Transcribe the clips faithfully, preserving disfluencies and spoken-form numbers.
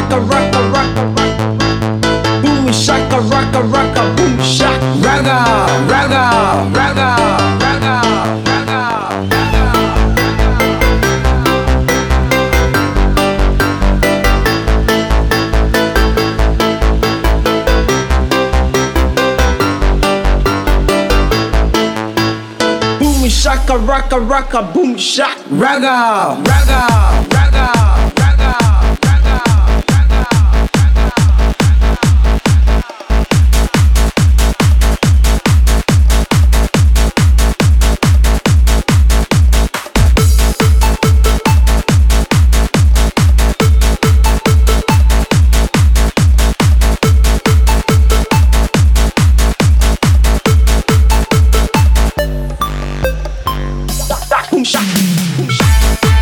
shaka raka raka. Boom shaka raka raka. Boom shaka raga raga raga raga raga. Boom shaka raka raka. Boom shaka raga raga raga raga raga raga. Boom shaka boom shaka.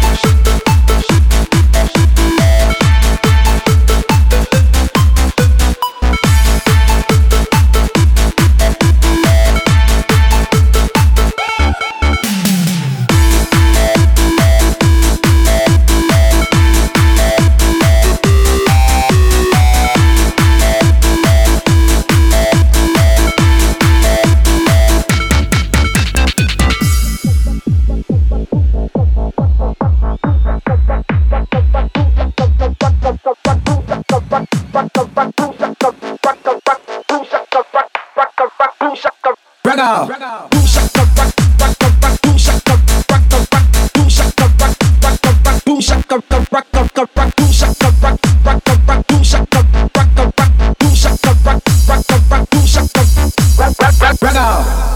Raga, raga, boom shaka rock, rock, rock, boom shaka rock, rock, boom shaka rock, rock, rock, boom shaka rock, rock, rock, boom shaka rock, rock, rock, boom shaka rock, rock, boom shaka rock, rock, rock, boom shaka rock, rock, rock, raga.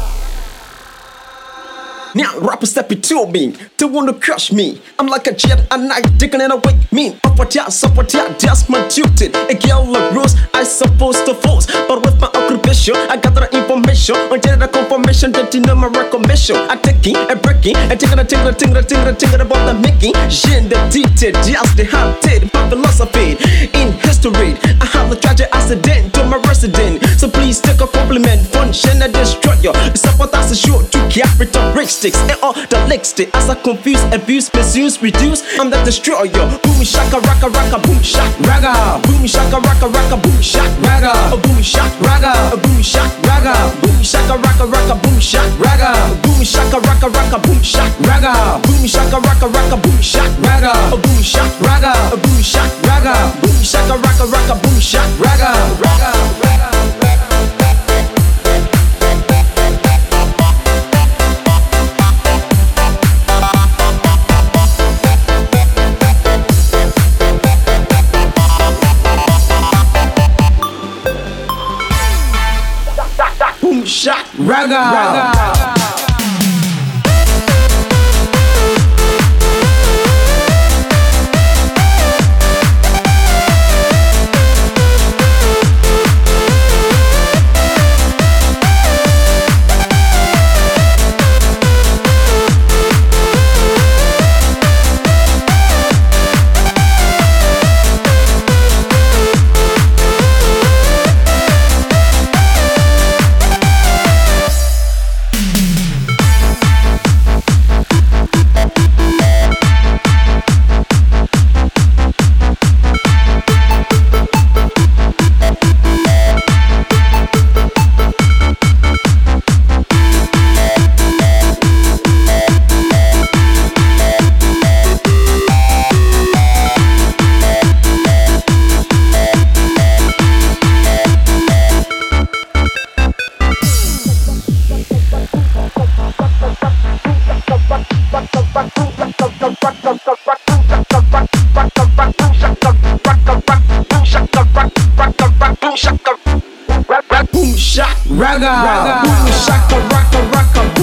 Now rappers step to me, they wanna crush me. I'm like a jet at night, digging and awake me. Up what ya, support ya, that's my duty. A girl like Rose, I supposed to force. But with my occupation, I gather information. Until the confirmation that you know my recognition. I take it, I break it, I tingle, tingle, tingle, tingle, tingle about the making. Shit, the detail, just the haunted, my philosophy. In history, I have a tragic accident to my resident. So please take a compliment, function and destroyer. Support us a short to characteristics. And all the licks stick as I confuse, abuse, misuse, reduce. I'm the destroyer. Boom shaka raka raka. Boom shaka raga. Boom shaka raka raka. Boom shaka raga. Boom shaka raga. Boom shaka raga. Boom shaka raka raka. Boom shaka raga. Boom shaka raka raka. Boom shaka raga. Boom shaka raka raka. Boom shaka raga. Boom shaka raga. Boom shaka raga. Boom shaka raka raka. Boom shaka raga. Raga raga. Shot raga, raga. Boom shaka raga, boom shaka raka raka.